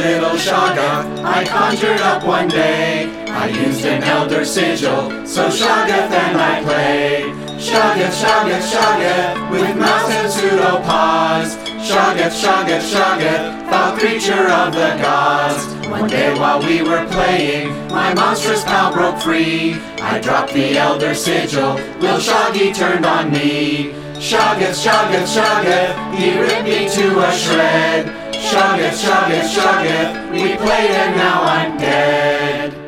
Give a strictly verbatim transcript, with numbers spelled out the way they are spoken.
little Shoggoth I conjured up one day. I used an elder sigil, so Shoggoth and I played. Shoggoth, Shoggoth, Shoggoth, with mouth and pseudopods. Shoggoth, Shoggoth, Shoggoth, foul creature of the gods. One day while we were playing, my monstrous pal broke free. I dropped the elder sigil, Lil Shoggy turned on me. Shoggoth, Shoggoth, Shoggoth, he ripped me to a shred. Shoggoth, Shoggoth, Shoggoth, we played and now I'm dead.